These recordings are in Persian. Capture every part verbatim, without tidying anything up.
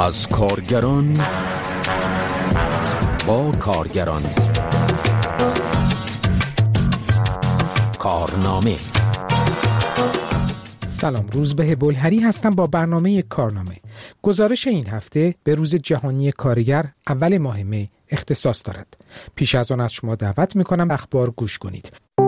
از کارگران با کارگران کارنامه. سلام، روزبه بلهری هستم با برنامه کارنامه. گزارش این هفته به روز جهانی کارگر اول ماه می اختصاص دارد. پیش از آن از شما دعوت میکنم اخبار گوش کنید.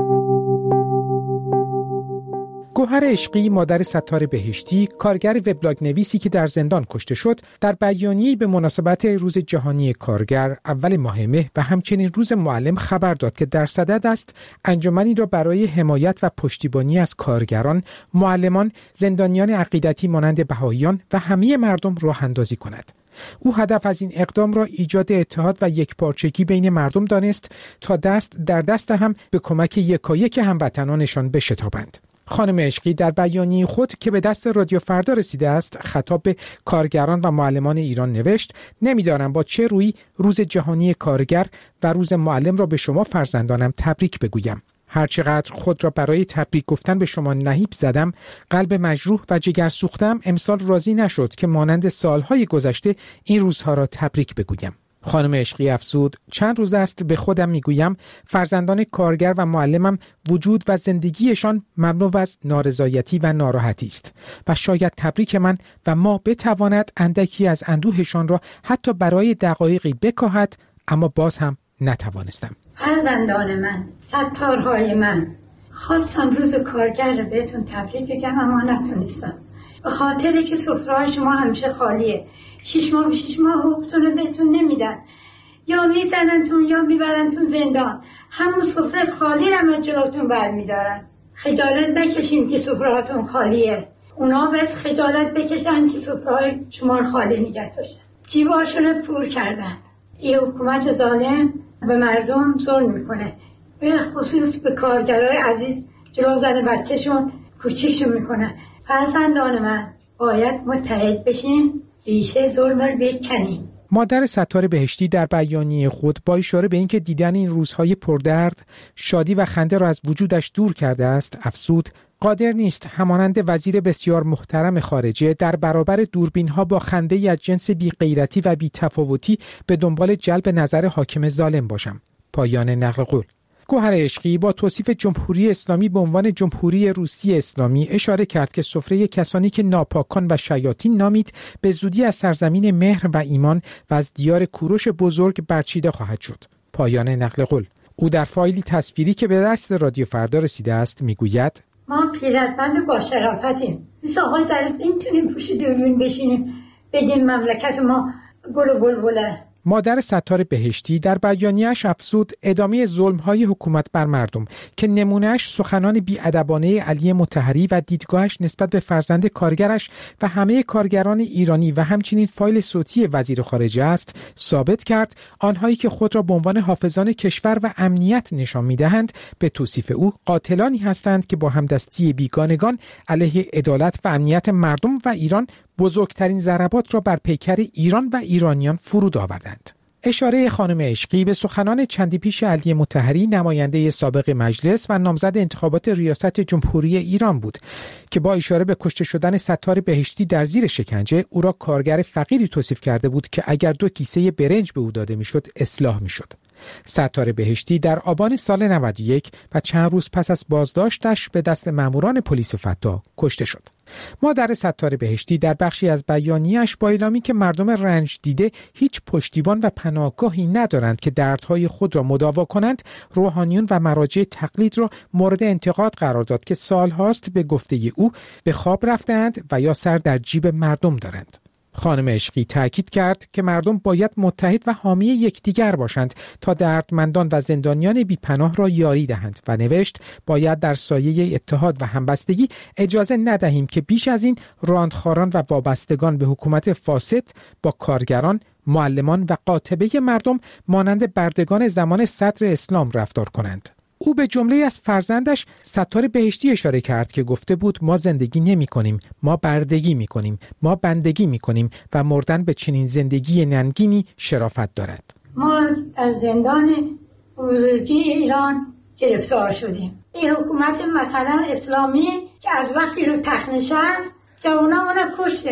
گوهر عشقی، مادر ستار بهشتی، کارگر وبلاگ نویسی که در زندان کشته شد، در بیانیه‌ای به مناسبت روز جهانی کارگر اول ماه مه و همچنین روز معلم خبر داد که در صدد است انجمنی را برای حمایت و پشتیبانی از کارگران، معلمان، زندانیان عقیدتی مانند بهائیان و همه مردم راه اندازی کند. او هدف از این اقدام را ایجاد اتحاد و یکپارچگی بین مردم دانست تا دست در دست هم به کمک یکایک هموطنانشان بشتابند. خانم عشقی در بیانیه خود که به دست رادیو فردا رسیده است خطاب به کارگران و معلمان ایران نوشت: نمیدانم با چه رویی روز جهانی کارگر و روز معلم را به شما فرزندانم تبریک بگویم. هرچقدر خود را برای تبریک گفتن به شما نهیب زدم، قلب مجروح و جگر سوختم امسال راضی نشد که مانند سالهای گذشته این روزها را تبریک بگویم. خانم عشقی افزود: چند روز است به خودم میگویم فرزندان کارگر و معلمم وجود و زندگیشان مملو از نارضایتی و ناراحتی است و شاید تبریک من و ما بتواند اندکی از اندوهشان را حتی برای دقایقی بکاهد، اما باز هم نتوانستم. فرزندان من، ستارهای من، خواستم روز کارگر رو بهتون تبریک بگم اما نتونستم، به خاطری که سفره شما همیشه خالیه. شش ماه شش ماه حقوقتون رو بهتون نمیدن، یا میزننتون یا میبرنتون زندان. همون سفره خالی رو از جلوتون برمیدارن. خجالت نکشیم که سفرهاتون خالیه. اونا بس خجالت بکشن که سفره شما رو خالی نگه داشتن. جیباشون رو پر کردن. این حکومت ظالم به مردم ظلم میکنه، به خصوص به کارگرای عزیز جلو زن بچهشون کوچیکشون میکنن. فرزندان من، باید متحد بشیم، ریشه ظلم رو بکنیم. مادر ستار بهشتی در بیانیه خود با اشاره به اینکه دیدن این روزهای پردرد شادی و خنده را از وجودش دور کرده است افزود: قادر نیست همانند وزیر بسیار محترم خارجه در برابر دوربین‌ها با خنده‌ای از جنس بی‌غیرتی و بی‌تفاوتی به دنبال جلب نظر حاکم ظالم باشم. پایان نقل قول. گوهر عشقی با توصیف جمهوری اسلامی به عنوان جمهوری روسی اسلامی اشاره کرد که سفره کسانی که ناپاکان و شیاطین نامید به زودی از سرزمین مهر و ایمان و از دیار کوروش بزرگ برچیده خواهد شد. پایان نقل قول. او در فایلی تصویری که به دست رادیو فردا رسیده است میگوید: ما غیرتمند با شرافتیم. مثل آقای ظریف نمیتونیم پشت دوربین بشینیم بگیم مملکت ما گل و بلبله. مادر ستار بهشتی در بیانیه‌اش افزود: ادامه ظلم‌های حکومت بر مردم که نمونه‌اش سخنان بی‌ادبانه علی مطهری و دیدگاهش نسبت به فرزند کارگرش و همه کارگران ایرانی و همچنین فایل صوتی وزیر خارجه است، ثابت کرد آنهایی که خود را به عنوان حافظان کشور و امنیت نشان می‌دهند به توصیف او قاتلانی هستند که با همدستی بیگانگان علیه عدالت و امنیت مردم و ایران بزرگترین ضربات را بر پیکر ایران و ایرانیان فرود آوردند. اشاره خانم عشقی به سخنان چندی پیش علی مطهری، نماینده سابق مجلس و نامزد انتخابات ریاست جمهوری ایران بود که با اشاره به کشته شدن ستار بهشتی در زیر شکنجه او را کارگر فقیری توصیف کرده بود که اگر دو کیسه برنج به او داده میشد اصلاح میشد. ستار بهشتی در آبان سال نود و یک و چند روز پس از بازداشتش به دست ماموران پلیس فتا کشته شد. مادر ستار بهشتی در بخشی از بیانیه‌اش با اعلامی که مردم رنج دیده هیچ پشتیبان و پناهگاهی ندارند که دردهای خود را مداوا کنند، روحانیون و مراجع تقلید را مورد انتقاد قرار داد که سالهاست به گفته او به خواب رفتند و یا سر در جیب مردم دارند. خانم عشقی تأکید کرد که مردم باید متحد و حامی یکدیگر باشند تا دردمندان و زندانیان بی‌پناه را یاری دهند و نوشت: باید در سایه اتحاد و همبستگی اجازه ندهیم که بیش از این راندخواران و وابستگان به حکومت فاسد با کارگران، معلمان و قاطبه مردم مانند بردگان زمان صدر اسلام رفتار کنند. او به جمله از فرزندش ستار بهشتی اشاره کرد که گفته بود: ما زندگی نمی کنیم، ما بردگی می کنیم، ما بندگی می کنیم و مردن به چنین زندگی ننگینی شرافت دارد. ما از زندان بزرگی ایران گرفتار شدیم. این حکومت مثلا اسلامی که از وقتی رو تخت نشست جوانامون رو کشتن،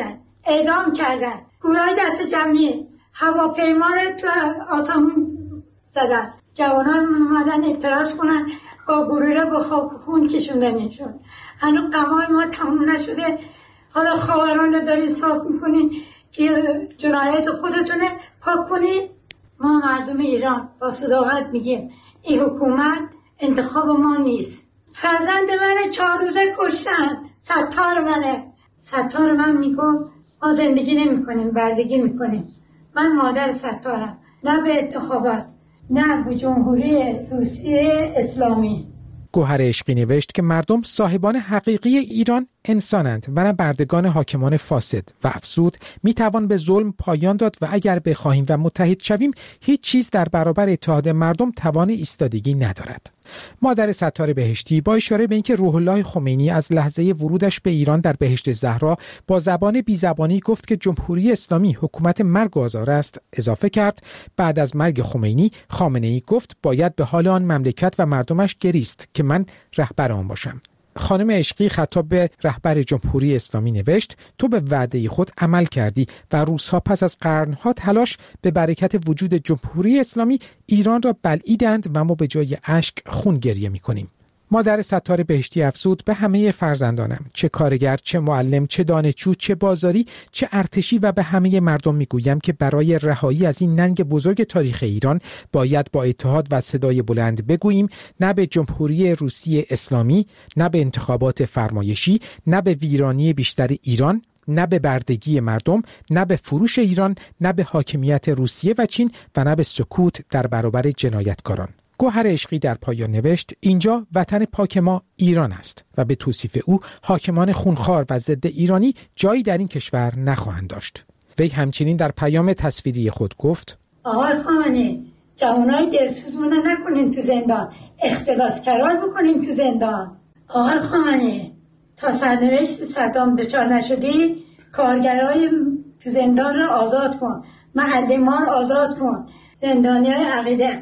اعدام کردن. گروهای دست جمعی هواپیما رو تو آسمون زدن. جوانان اومدن اعتراض کنن، با گروه رو به خاک خون کشوندنشون. هنوز قمای ما تموم نشده، حالا خاوران رو دارین صاف میکنین که جنایت خودتونه پاک کنین. ما مردم ایران با صداقت میگیم این حکومت انتخاب ما نیست. فرزند من چهار روزه کشتن، ستار منه. ستار من میگم ما زندگی نمی کنیم، بردگی میکنیم. من مادر ستارم، نه به انتخابات، نه به جمهوری روسیه اسلامی. گوهر عشقی نوشت که مردم صاحبان حقیقی ایران انسانند و نه بردگان حاکمان فاسد و افزود میتوان به ظلم پایان داد و اگر بخواهیم و متحد شویم هیچ چیز در برابر اتحاد مردم توان ایستادگی ندارد. مادر ستار بهشتی با اشاره به اینکه روح الله خمینی از لحظه ورودش به ایران در بهشت زهرا با زبان بی‌زبانی گفت که جمهوری اسلامی حکومت مرگ و آزار است، اضافه کرد بعد از مرگ خمینی خامنه‌ای گفت باید به حال آن مملکت و مردمش گریست که من رهبر آن باشم. خانم عشقی خطاب به رهبر جمهوری اسلامی نوشت تو به وعده خود عمل کردی و روزها پس از قرنها تلاش به برکت وجود جمهوری اسلامی ایران را بلعیدند و ما به جای اشک خون گریه می‌کنیم. مادر ستار بهشتی افزود به همه فرزندانم، چه کارگر، چه معلم، چه دانشجو، چه بازاری، چه ارتشی و به همه مردم میگویم که برای رهایی از این ننگ بزرگ تاریخ ایران باید با اتحاد و صدای بلند بگوییم نه به جمهوری روسیه اسلامی، نه به انتخابات فرمایشی، نه به ویرانی بیشتر ایران، نه به بردگی مردم، نه به فروش ایران، نه به حاکمیت روسیه و چین و نه به سکوت در برابر جنایتکاران. گوهر عشقی در پایان نوشت اینجا وطن پاک ما ایران است و به توصیف او حاکمان خونخوار و ضد ایرانی جایی در این کشور نخواهند داشت. وی همچنین در پیام تصویری خود گفت آقای خامنه‌ای جوانای دلسوزمون نکنین تو زندان، اختلاس کرار بکنین تو زندان. آقای خامنه‌ای تا سرنوشت صدام دچار نشدی کارگرای تو زندان رو آزاد کن، محله ما رو آزاد کن، زندانیای عقیده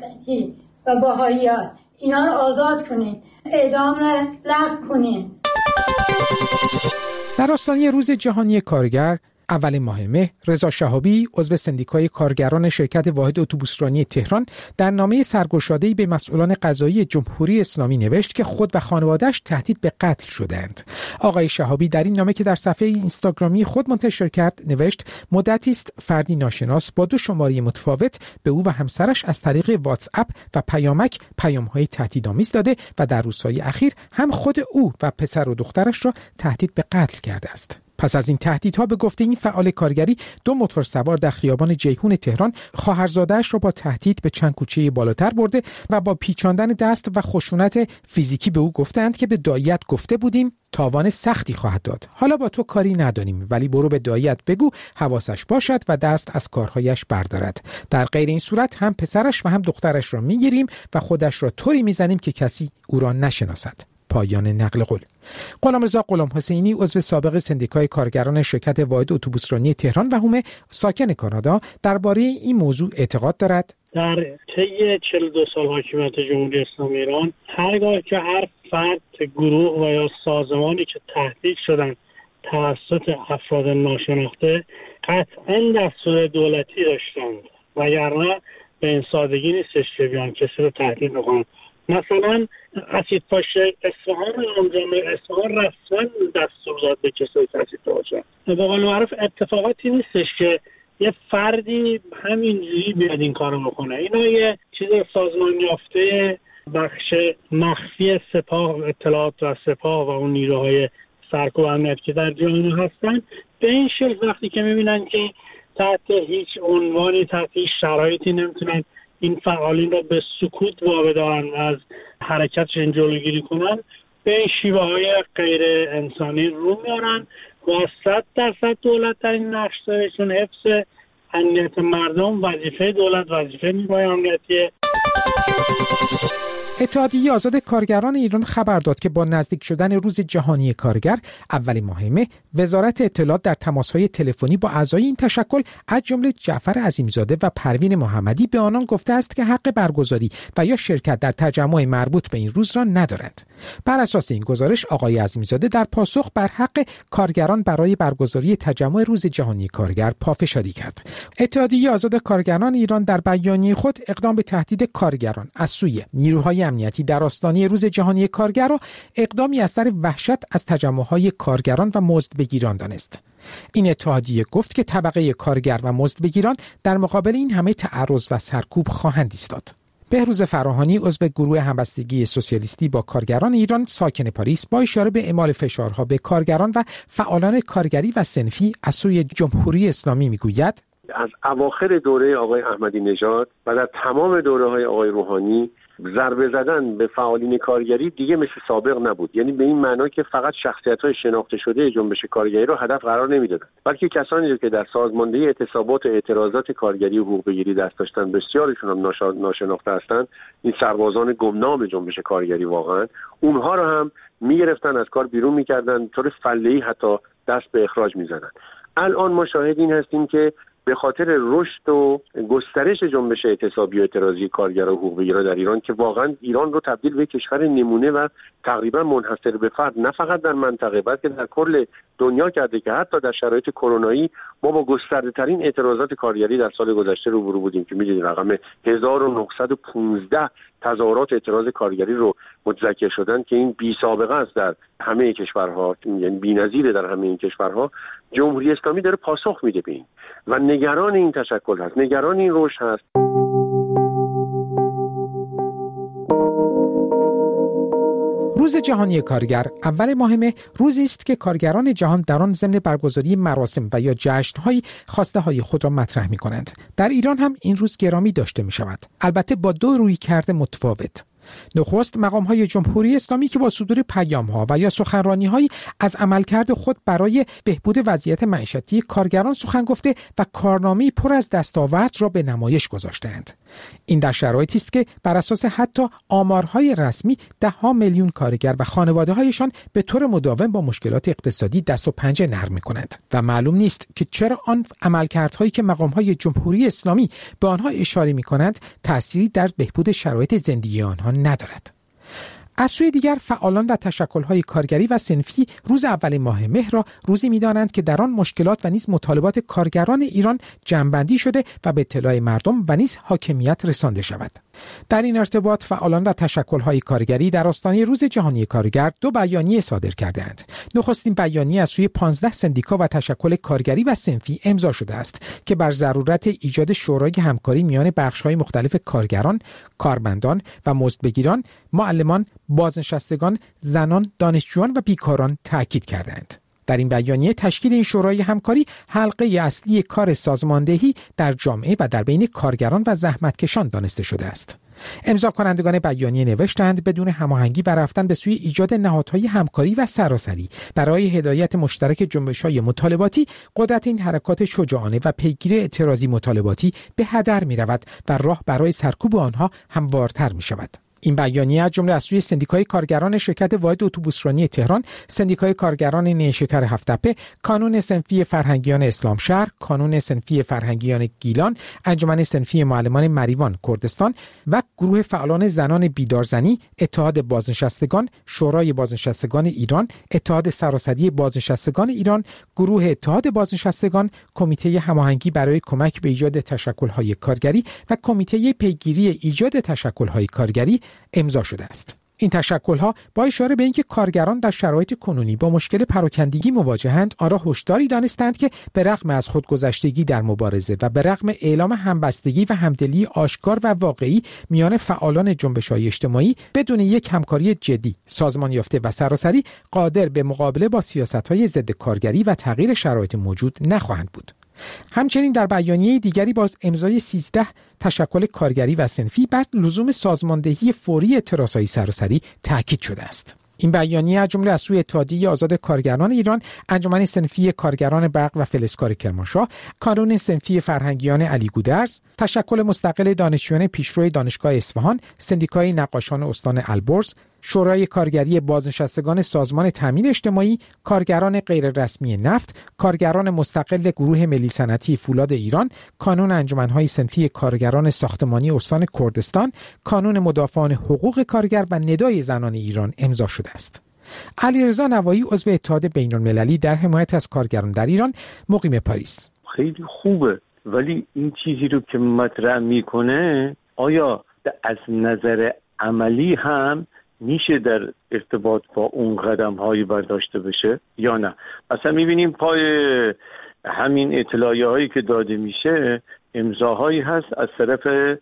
و بهائیان اینا رو آزاد کنین، اعدام رو لغو کنین. در آستانه روز جهانی کارگر اول ماه مه رضا شهابی عضو سندیکای کارگران شرکت واحد اتوبوسرانی تهران در نامه سرگشاده‌ای به مسئولان قضایی جمهوری اسلامی نوشت که خود و خانواده‌اش تهدید به قتل شدند. آقای شهابی در این نامه که در صفحه اینستاگرامی خود منتشر کرد نوشت مدتی است فردی ناشناس با دو شماره متفاوت به او و همسرش از طریق واتس اپ و پیامک پیام‌های تهدیدآمیز داده و در روزهای اخیر هم خود او و پسر و دخترش را تهدید به قتل کرده است. پس از این تهدیدها به گفته این فعال کارگری دو موتور سوار در خیابان جیهون تهران خواهرزاده‌اش را با تهدید به چند کوچه بالاتر برده و با پیچاندن دست و خشونت فیزیکی به او گفتند که به داییت گفته بودیم تاوان سختی خواهد داد. حالا با تو کاری نداریم ولی برو به داییت بگو حواسش باشد و دست از کارهایش بردارد. در غیر این صورت هم پسرش و هم دخترش را میگیریم و خودش را طوری میزنیم که کسی او را نشناسد. پایان نقل قول. غلامرضا غلام حسینی عضو سابق سندیکای کارگران شرکت واحد اتوبوسرانی تهران و هم ساکن کانادا درباره این موضوع اعتقاد دارد در طی چهل و دو سال حاکمیت جمهوری اسلامی ایران هرگاه که هر فرد، گروه و یا سازمانی که تهدید شدن توسط افراد ناشناخته قطعا دستور دولتی داشتند وگرنه به این سادگی نیستش که بیان کسی رو تهدید بکنن. مثلا اسیدپاش اصفهان نامجامع اصفهان رسما دستور داد به کسایی که اسیدپاش به قول معروف اتفاقاتی نیستش که یه فردی همینجوری بیاد این کارو بکنه. اینا یه چیز سازمان یافته بخش مخفی سپاه اطلاعات و سپاه و اون نیروهای سرکوب امنیت که در جامعه هستن به این شکل وقتی که میبینن که تحت هیچ عنوانی تحت هیچ شرایطی نمیتونن این فعالین را به سکوت وابدارن و از حرکتشون جلوگیری کنن به این شیوه های غیر انسانی رو میارن و صد درصد دولت در این نقش داره چون حفظ امنیت مردم وظیفه دولت وظیفه نیروهای امنیتیه. اتحادیه آزاد کارگران ایران خبر داد که با نزدیک شدن روز جهانی کارگر اولین ماه مه وزارت اطلاعات در تماس‌های تلفنی با اعضای این تشکل از جمله جعفر عظیمی‌زاده و پروین محمدی به آنان گفته است که حق برگزاری و یا شرکت در تجمع مربوط به این روز را ندارند. بر اساس این گزارش آقای عظیمی‌زاده در پاسخ بر حق کارگران برای برگزاری تجمع روز جهانی کارگر پافشاری کرد. اتحادیه آزاد کارگران ایران در بیانیه خود اقدام به تهدید کارگران از سوی نیروهای امنیتی در آستانه روز جهانی کارگر را اقدامی از سر وحشت از تجمع‌های کارگران و مزدبگیران دانست. این اتحادیه گفت که طبقه کارگر و مزدبگیران در مقابل این همه تعرض و سرکوب خواهند ایستاد. بهروز فراهانی عضو گروه همبستگی سوسیالیستی با کارگران ایران ساکن پاریس با اشاره به اعمال فشارها به کارگران و فعالان کارگری و صنفی از سوی جمهوری اسلامی میگوید: از اواخر دوره آقای احمدی نژاد و در تمام دوره‌های آقای روحانی ضربه زدن به فعالین کارگری دیگه مثل سابق نبود. یعنی به این معنا که فقط شخصیت‌های شناخته شده جنبش کارگری رو هدف قرار نمیدادن، بلکه کسانی رو که در سازماندهی اعتصابات و اعتراضات کارگری و حقوق بگیری دست داشتن، بسیارشون هم ناشناخته هستند، این سربازان گمنام جنبش کارگری واقعا، اونها رو هم میگرفتن، از کار بیرون میکردن، طور فله‌ای حتی دست به اخراج میزدن. الان ما شاهد این هستیم که به خاطر رشد و گسترش جنبش اعتصابی و اعتراضی کارگران و حقوق بگیرا در ایران که واقعا ایران رو تبدیل به کشور نمونه و تقریبا منحصر به فرد نه فقط در منطقه بلکه در کل دنیا کرده که حتی در شرایط کرونایی ما با گسترده ترین اعتراضات کارگری در سال گذشته روبرو بودیم که می‌دونید رقم هزار و نهصد و پانزده تظاهرات اعتراض کارگری رو متذکر شدن که این بی سابقه است در همه کشورها، یعنی بی‌نظیره در همه این کشورها. جمهوری اسلامی داره پاسخ میده به این و نگران این تشکل هست، نگران این رشد هست. روز جهانی کارگر اول ماه مه روزی است که کارگران جهان در آن ضمن برگزاری مراسم و یا جشن‌های خواسته‌های خود را مطرح می‌کنند. در ایران هم این روز گرامی داشته می‌شود، البته با دو رویکرد متفاوت. نخست مقام‌های جمهوری اسلامی که با صدور پیام‌ها و یا سخنرانی‌های از عملکرد خود برای بهبود وضعیت معیشتی کارگران سخن گفته و کارنامه‌ای پر از دستاورد را به نمایش گذاشتند. این در شرایطی است که بر اساس حتی آمارهای رسمی ده‌ها میلیون کارگر و خانواده‌هایشان به طور مداوم با مشکلات اقتصادی دست و پنجه نرم می‌کنند و معلوم نیست که چرا آن عملکردهایی که مقام‌های جمهوری اسلامی به آنها اشاره می‌کنند تأثیری در بهبود شرایط زندگی آنها ندارد. از سوی دیگر فعالان و تشکل‌های کارگری و صنفی روز اول ماه مه را روزی می‌دانند که در آن مشکلات و نیز مطالبات کارگران ایران جمع‌بندی شده و به اطلاع مردم و نیز حاکمیت رسانده شود. در این ارتباط فعالان و تشکل‌های کارگری در آستانه روز جهانی کارگر دو بیانیه صادر کردند. نخستین بیانیه از سوی پانزده سندیکا و تشکل کارگری و صنفی امضا شده است که بر ضرورت ایجاد شورای همکاری میان بخش‌های مختلف کارگران، کارمندان و مزدبگیران، معلمان، بازنشستگان، زنان، دانشجویان و بیکاران تاکید کردند. در این بیانیه تشکیل این شورای همکاری حلقه اصلی کار سازماندهی در جامعه و در بین کارگران و زحمتکشان دانسته شده است. امضا کنندگان بیانیه نوشتند بدون هماهنگی و رفتن به سوی ایجاد نهادهای همکاری و سراسری برای هدایت مشترک جنبش‌های مطالباتی، قدرت این حرکات شجاعانه و پیگیر اعتراضی مطالباتی به هدر می‌رود و راه برای سرکوب آنها هموارتر می‌شود. این بیانیه از جمله از سوی سندیکای کارگران شرکت واحد اتوبوسرانی تهران، سندیکای کارگران نیشکر هفت‌تپه، کانون صنفی فرهنگیان اسلام شهر، کانون صنفی فرهنگیان گیلان، انجمن صنفی معلمان مریوان کردستان و گروه فعالان زنان بیدارزنی، اتحاد بازنشستگان، شورای بازنشستگان ایران، اتحاد سراسری بازنشستگان ایران، گروه اتحاد بازنشستگان، کمیته هماهنگی برای کمک به ایجاد تشکل‌های کارگری و کمیته پیگیری ایجاد تشکل‌های کارگری امضا شده است. این تشکل‌ها با اشاره به اینکه کارگران در شرایط کنونی با مشکل پراکندگی مواجهند، آن را هشداری دانستند که به رغم از خودگذشتگی در مبارزه و به رغم اعلام همبستگی و همدلی آشکار و واقعی میان فعالان جنبش‌های اجتماعی، بدون یک همکاری جدی، سازمان یافته و سراسری قادر به مقابله با سیاست‌های ضد کارگری و تغییر شرایط موجود نخواهند بود. همچنین در بیانیه دیگری با امضای سیزده تشکل کارگری و صنفی بر لزوم سازماندهی فوری اعتراضهای سراسری تاکید شده است. این بیانیه از جمله از سوی اتحادیه آزاد کارگران ایران، انجمن صنفی کارگران برق و فلزکار کرمانشاه، کانون صنفی فرهنگیان علی گودرز، تشکل مستقل دانشجویان پیشرو دانشگاه اصفهان، سندیکای نقاشان استان البرز، شورای کارگری بازنشستگان سازمان تامین اجتماعی، کارگران غیررسمی نفت، کارگران مستقل گروه ملی صنعتی فولاد ایران، کانون انجمن‌های صنفی کارگران ساختمانی استان کردستان، کانون مدافعان حقوق کارگر و ندای زنان ایران امضا شده است. علیرضا نوایی عضو اتحاد بین‌المللی در حمایت از کارگران در ایران، مقیم پاریس: خیلی خوبه، ولی این چیزی رو که مطرح میکنه آیا از نظر عملی هم میشه در ارتباط با اون قدم هایی برداشته بشه یا نه؟ مثلا میبینیم پای همین اطلاعیه هایی که داده میشه امضاهایی هست از طرف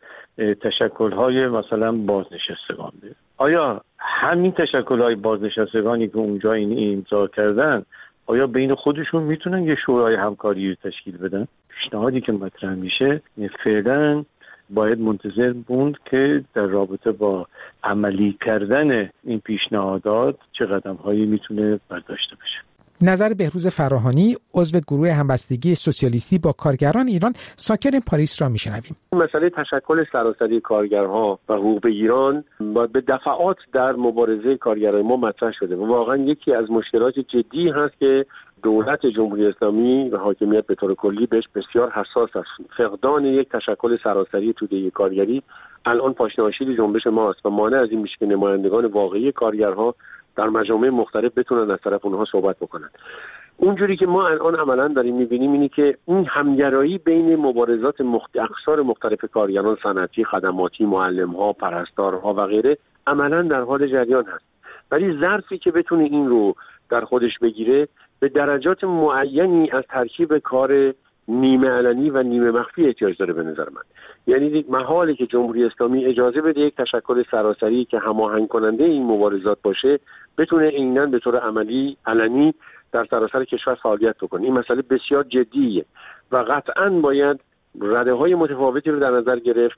تشکل های مثلا بازنشستگان. آیا همین تشکل های بازنشستگانی که اونجا این امضا کردن آیا بین خودشون میتونن یه شورای همکاری رو تشکیل بدن؟ پیشنهادی که مطرح میشه فعلا باید منتظر موند که در رابطه با عملی کردن این پیشنهادات چه قدم‌هایی میتونه برداشته بشه. نظر بهروز فراهانی عضو گروه همبستگی سوسیالیستی با کارگران ایران ساکن پاریس را میشنویم. مسئله تشکل سراسری کارگرها و حقوق ایران به دفعات در مبارزه کارگران ما مطرح شده و واقعا یکی از مشکلات جدی هست که دولت جمهوری اسلامی و حاکمیت به طور کلی بهش بسیار حساس است. فقدان یک تشکل سراسری توده کارگری الان پاشنه‌آشیل جنبش ماست و مانع از این میشه که نمایندگان واقعی کارگرها در مجامع مختلف بتونن از طرف اونها صحبت بکنن. اونجوری که ما الان عملاً داریم می‌بینیم اینی که این همگرایی بین مبارزات مخت... اقشار مختلف کارگران صنعتی، خدماتی، معلم‌ها، پرستارها و غیره عملاً در حال جریان هست. ولی ظرفی که بتونه این رو در خودش بگیره به درجات معینی از ترکیب کار نیمه علنی و نیمه مخفی احتیاج داره به نظر من. یعنی محاله که جمهوری اسلامی اجازه بده یک تشکل سراسری که هماهنگ کننده این مبارزات باشه بتونه عیناً به طور عملی علنی در سراسر کشور فعالیت بکنه. این مسئله بسیار جدیه و قطعاً باید رده‌های متفاوتی رو در نظر گرفت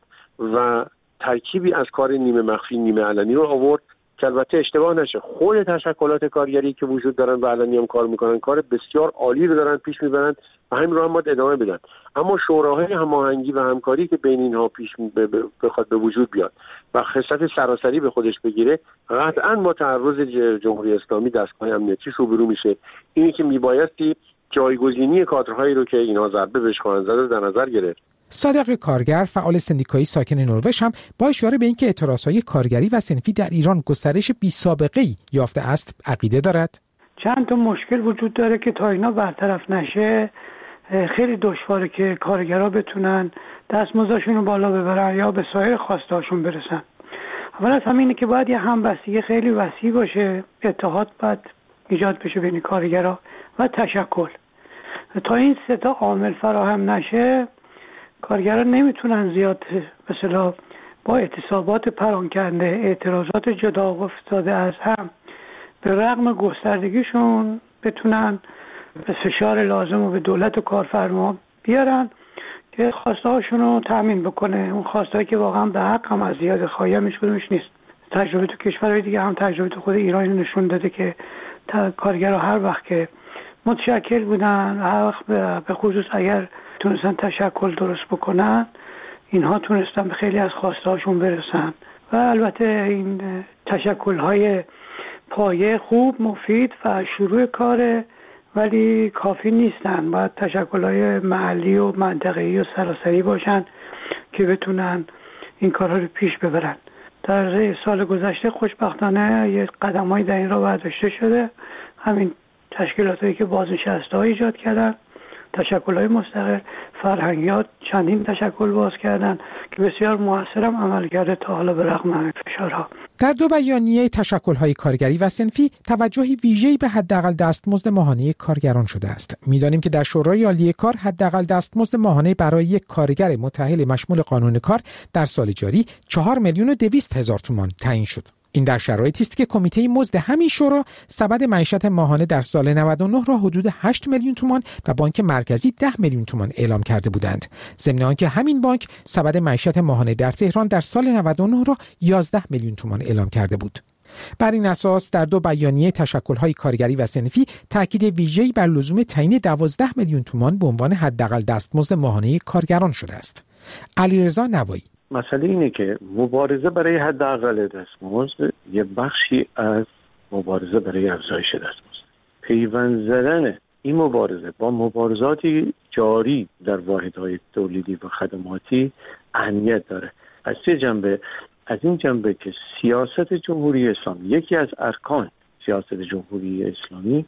و ترکیبی از کار نیمه مخفی نیمه علنی رو آورد که البته اشتباه نشه. خود تشکلات کارگری که وجود دارن و علنی هم کار میکنن کار بسیار عالی رو دارن پیش میبرن و همین رو هم باید ادامه بدن. اما شوراهای هماهنگی و همکاری که بین اینها پیش بخواد به وجود بیاد و خصلت سراسری به خودش بگیره قطعاً با تعرض جمهوری اسلامی دستگاه امنیتی روبرو میشه. اینی که میبایستی جایگزینی کادرهایی رو که اینها ضربه بهش خواهند زد در نظر گرفت. صادق کارگر فعال سندیکایی ساکن نروژ هم با اشاره به اینکه اعتراضهای کارگری و صنفی در ایران گسترش بی‌سابقه‌ای یافته است عقیده دارد. چند تا مشکل وجود داره که تا اینا برطرف نشه خیلی دشواره که کارگرها بتونن دستمزدشون رو بالا ببرن یا به سایر خواسته‌هاشون برسن. اول از همینه که باید یه همبستگی خیلی وسیع باشه، اتحاد باید ایجاد بشه بین کارگرها و تشکل. تا این سه تا عامل فراهم نشه کارگران نمیتونن زیاد به اصطلاح با اعتصابات پرانکنده، اعتراضات جدا افتاده از هم به رغم گستردگیشون بتونن به فشار لازم رو به دولت و کارفرما بیارن که خواسته هاشون رو تامین بکنه. اون خواسته هایی که واقعا به حق هم از زیاد خواهی هم هیچ نیست. تجربه تو کشورهای دیگه هم تجربه تو خود ایران نشون داده که کارگرها هر وقت که متشکل بودن، هر وقت به خصوص اگر تونستن تشکل درست بکنن اینها تونستن به خیلی از خواسته هاشون برسن و البته این تشکل های پایه خوب مفید و شروع کاره ولی کافی نیستن. باید تشکل های محلی و منطقه‌ای و سراسری باشن که بتونن این کارها رو پیش ببرن. در سال گذشته خوشبختانه یه قدم‌هایی در این راه برداشته شده. همین تشکیلاتی که بازنشسته‌ها ایجاد کردن، تشکل‌های مستقل، فرهنگیات چندین تشکل باز کردن که بسیار موثرم عمل کرده تا حالا به رغم همه فشارها. در دو بیانیه تشکل‌های کارگری و صنفی توجهی ویژه‌ای به حداقل دستمزد ماهانه کارگران شده است. می‌دانیم که در شورای عالی کار حداقل دستمزد ماهانه برای یک کارگر متأهل مشمول قانون کار در سال جاری چهار میلیون و دویست هزار تومان تعیین شد. این در شرایطی است که کمیته مزد همین شورا سبد معیشت ماهانه در سال نود و نه را حدود هشت میلیون تومان و بانک مرکزی ده میلیون تومان اعلام کرده بودند. ضمن آنکه همین بانک سبد معیشت ماهانه در تهران در سال نود و نه را یازده میلیون تومان اعلام کرده بود. بر این اساس در دو بیانیه تشکل‌های کارگری و صنفی تاکید ویژه‌ای بر لزوم تعیین دوازده میلیون تومان به عنوان حداقل دستمزد ماهانه کارگران شده است. علیرضا نوایی: مسئله اینه که مبارزه برای حداقل دستمزد یه بخشی از مبارزه برای افزایش دستمزد. پیوند زدن این مبارزه با مبارزاتی جاری در واحدهای تولیدی و خدماتی اهمیت داره. از چه جنبه؟ از این جنبه که سیاست جمهوری اسلامی، یکی از ارکان سیاست جمهوری اسلامی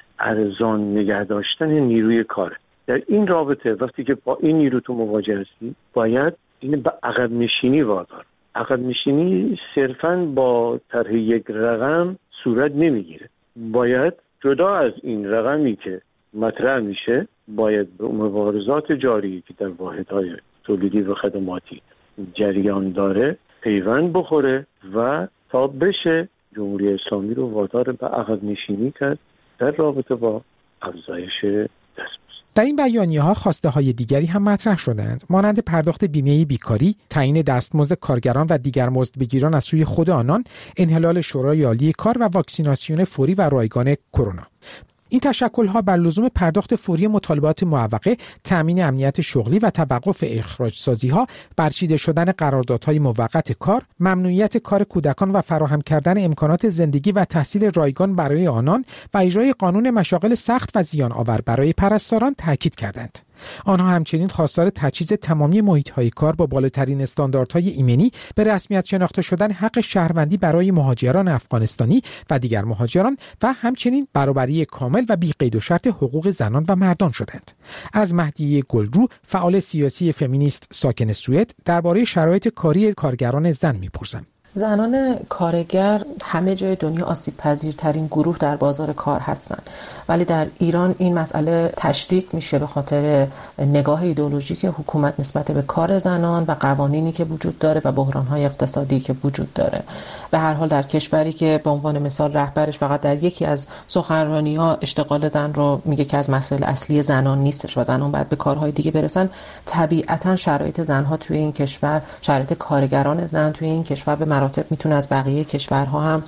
ارزان نگه داشتن نیروی کاره. در این رابطه وقتی که با این نیرو تو مواجه هستی باید این به عقب نشینی وادار. عقب نشینی صرفاً با طرح یک رقم صورت نمیگیره. باید جدا از این رقمی که مطرح میشه باید به مبارزات جاری که در واحدهای تولیدی و خدماتی جریان داره پیوند بخوره و تا بشه جمهوری اسلامی رو وادار به عقب نشینی کرد در رابطه با افزایش دستمزد. در این بیانیه‌ها خواسته‌های دیگری هم مطرح شدند، مانند پرداخت بیمه بیکاری، تعیین دستمزد کارگران و دیگر مزدبگیران از سوی خود آنان، انحلال شورای عالی کار و واکسیناسیون فوری و رایگان کرونا. این تشکل‌ها بر لزوم پرداخت فوری مطالبات معوقه، تأمین امنیت شغلی و توقف اخراج‌سازی‌ها، برچیده شدن قراردادهای موقت کار، ممنوعیت کار کودکان و فراهم کردن امکانات زندگی و تحصیل رایگان برای آنان و اجرای قانون مشاغل سخت و زیان آور برای پرستاران تاکید کردند. آنها همچنین خواستار تجهیز تمامی محیط‌های کار با بالاترین استانداردهای ایمنی، به رسمیت شناخته شدن حق شهروندی برای مهاجران افغانستانی و دیگر مهاجران و همچنین برابری کامل و بی قید و شرط حقوق زنان و مردان شدند. از مهدیه گلرو، فعال سیاسی فمینیست ساکن سوئد، درباره شرایط کاری کارگران زن می‌پرسم. زنان کارگر همه جای دنیا آسیب پذیرترین گروه در بازار کار هستند، ولی در ایران این مسئله تشدید میشه به خاطر نگاه ایدئولوژیک حکومت نسبت به کار زنان و قوانینی که وجود داره و بحران‌های اقتصادی که وجود داره. به هر حال در کشوری که به عنوان مثال رهبرش فقط در یکی از سخنرانی‌ها اشتغال زن رو میگه که از مسائل اصلی زنان نیستش و زنان باید به کارهای دیگه برسن، طبیعتاً شرایط زنها توی این کشور، شرایط کارگران زن توی این کشور به مراتب میتونه از بقیه کشورها هم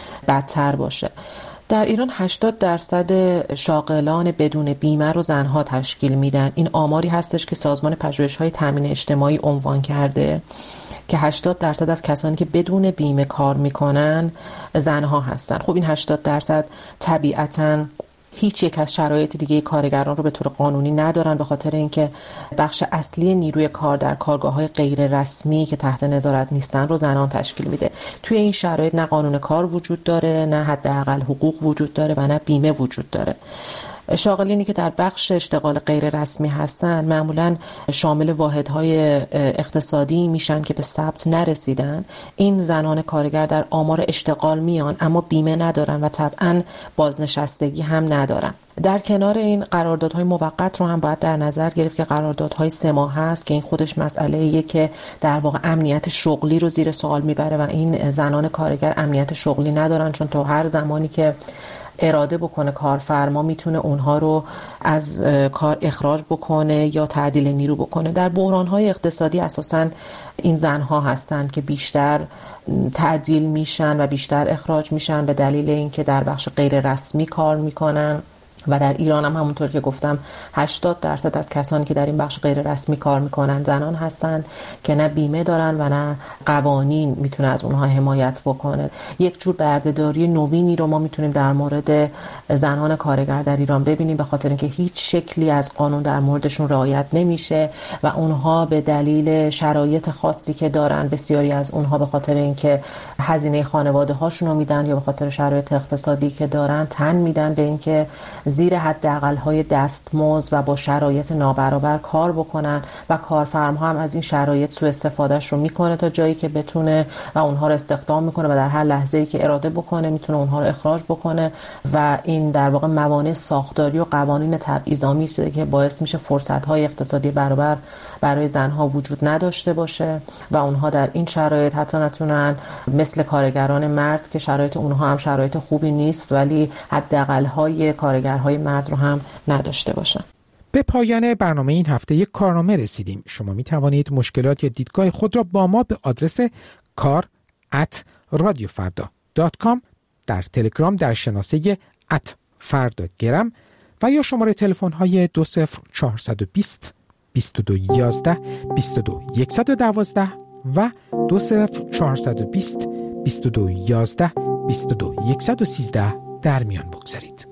بدتر باشه. در ایران هشتاد درصد شاغلان بدون بیمه رو زنها تشکیل میدن. این آماری هستش که سازمان پژوهش‌های تامین اجتماعی عنوان کرده که هشتاد درصد از کسانی که بدون بیمه کار میکنن زنها هستن. خب این هشتاد درصد طبیعتاً هیچ یک از شرایط دیگه کارگران رو به طور قانونی ندارن، به خاطر اینکه بخش اصلی نیروی کار در کارگاه‌های غیر رسمی که تحت نظارت نیستن رو زنان تشکیل میده. توی این شرایط نه قانون کار وجود داره، نه حداقل حقوق وجود داره و نه بیمه وجود داره. شاغلینی که در بخش اشتغال غیر رسمی هستن معمولاً شامل واحدهای اقتصادی میشن که به ثبت نرسیدن. این زنان کارگر در آمار اشتغال میان اما بیمه ندارن و طبعاً بازنشستگی هم ندارن. در کنار این قراردادهای موقت رو هم باید در نظر گرفت که قراردادهای سه ماه هست که این خودش مسئله‌ایه که در واقع امنیت شغلی رو زیر سوال میبره و این زنان کارگر امنیت شغلی ندارن، چون تا هر زمانی که اراده بکنه کارفرما میتونه اونها رو از کار اخراج بکنه یا تعدیل نیرو بکنه. در بحران‌های اقتصادی اساساً این زنها هستند که بیشتر تعدیل میشن و بیشتر اخراج میشن به دلیل اینکه در بخش غیر رسمی کار میکنن و در ایران هم همونطور که گفتم هشتاد درصد از کسانی که در این بخش غیر رسمی کار میکنن زنان هستند که نه بیمه دارن و نه قوانین میتونه از اونها حمایت بکنه. یک جور بردهداری نوینی رو ما میتونیم در مورد زنان کارگر در ایران ببینیم، به خاطر اینکه هیچ شکلی از قانون در موردشون رعایت نمیشه و اونها به دلیل شرایط خاصی که دارن، بسیاری از اونها به خاطر اینکه هزینه خانواده هاشون رو میدن یا به خاطر شرایط اقتصادی که دارن تن میدن به اینکه زیر حداقل‌های دستمزد و با شرایط نابرابر کار بکنن و کارفرما هم از این شرایط سوء استفادهش رو میکنه تا جایی که بتونه و اونها رو استخدام میکنه و در هر لحظه‌ای که اراده بکنه میتونه اونها رو اخراج بکنه و این در واقع موانع ساختاری و قوانین تبعیض‌آمیزی که باعث میشه فرصت‌های اقتصادی برابر برای زنها وجود نداشته باشه و اونها در این شرایط حتی نتونن مثل کارگران مرد که شرایط اونها هم شرایط خوبی نیست ولی حداقل‌های کارگرهای مرد رو هم نداشته باشن. به پایان برنامه این هفته یک کارنامه رسیدیم. شما می توانید مشکلات یا دیدگاه خود را با ما به آدرس کار ات رادیو فردا دات کام، در تلگرام در شناسه ات فردا گرم و یا شماره تلفن های دو صفر چهارصد و بیست بیست و دو یازده بیست و دو صد و دوازده و دو صفر چهارصد و بیست بیست و دو یازده بیست و دو صد و سیزده در میان بگذارید.